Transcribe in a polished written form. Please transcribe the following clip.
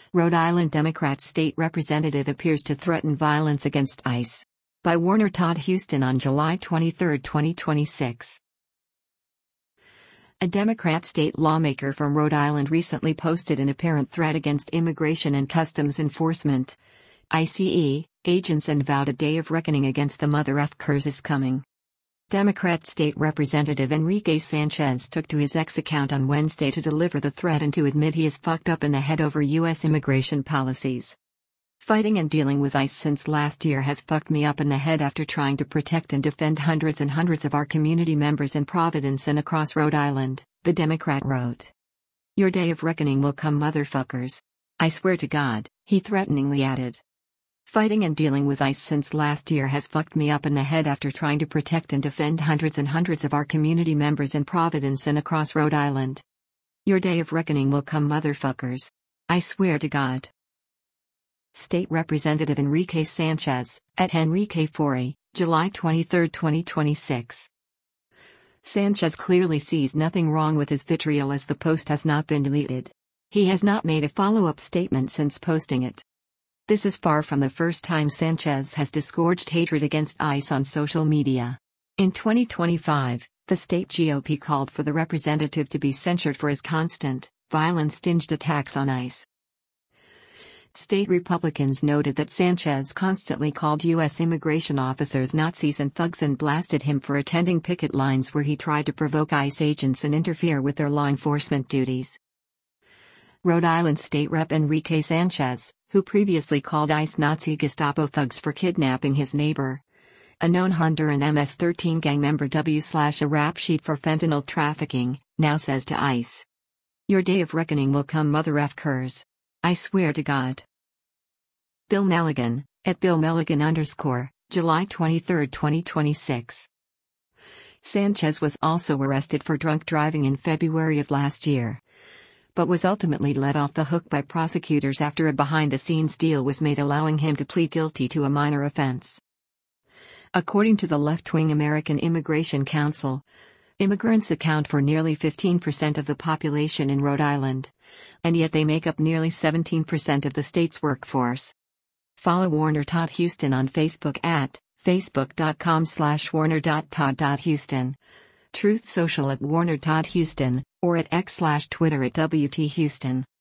Rhode Island Democrat state representative appears to threaten violence against ICE. By Warner Todd Huston on July 23, 2026. A Democrat state lawmaker from Rhode Island recently posted an apparent threat against Immigration and Customs Enforcement (ICE) agents and vowed a day of reckoning against the mother effers is coming. Democrat State Representative Enrique Sanchez took to his X account on Wednesday to deliver the threat and to admit he is fucked up in the head over U.S. immigration policies. Fighting and dealing with ICE since last year has fucked me up in the head after trying to protect and defend hundreds and hundreds of our community members in Providence and across Rhode Island, the Democrat wrote. Your day of reckoning will come, motherfuckers. I swear to God, he threateningly added. Fighting and dealing with ICE since last year has fucked me up in the head after trying to protect and defend hundreds and hundreds of our community members in Providence and across Rhode Island. Your day of reckoning will come, motherfuckers. I swear to God. State Representative Enrique Sanchez, at Enrique Fori, July 23, 2026. Sanchez clearly sees nothing wrong with his vitriol as the post has not been deleted. He has not made a follow-up statement since posting it. This is far from the first time Sanchez has disgorged hatred against ICE on social media. In 2025, the state GOP called for the representative to be censured for his constant, violence-tinged attacks on ICE. State Republicans noted that Sanchez constantly called U.S. immigration officers Nazis and thugs and blasted him for attending picket lines where he tried to provoke ICE agents and interfere with their law enforcement duties. Rhode Island State Rep Enrique Sanchez, who previously called ICE Nazi Gestapo thugs for kidnapping his neighbor, a known Honduran MS-13 gang member a rap sheet for fentanyl trafficking, now says to ICE. Your day of reckoning will come, mother effers. I swear to God. Bill Milligan, at Bill Milligan _ July 23, 2026. Sanchez was also arrested for drunk driving in February of last year, but was ultimately let off the hook by prosecutors after a behind-the-scenes deal was made allowing him to plead guilty to a minor offense. According to the left-wing American Immigration Council, immigrants account for nearly 15% of the population in Rhode Island, and yet they make up nearly 17% of the state's workforce. Follow Warner Todd Huston on Facebook at facebook.com/warner.todd.huston, Truth Social at Warner Todd Huston, or at X/Twitter at WT Huston.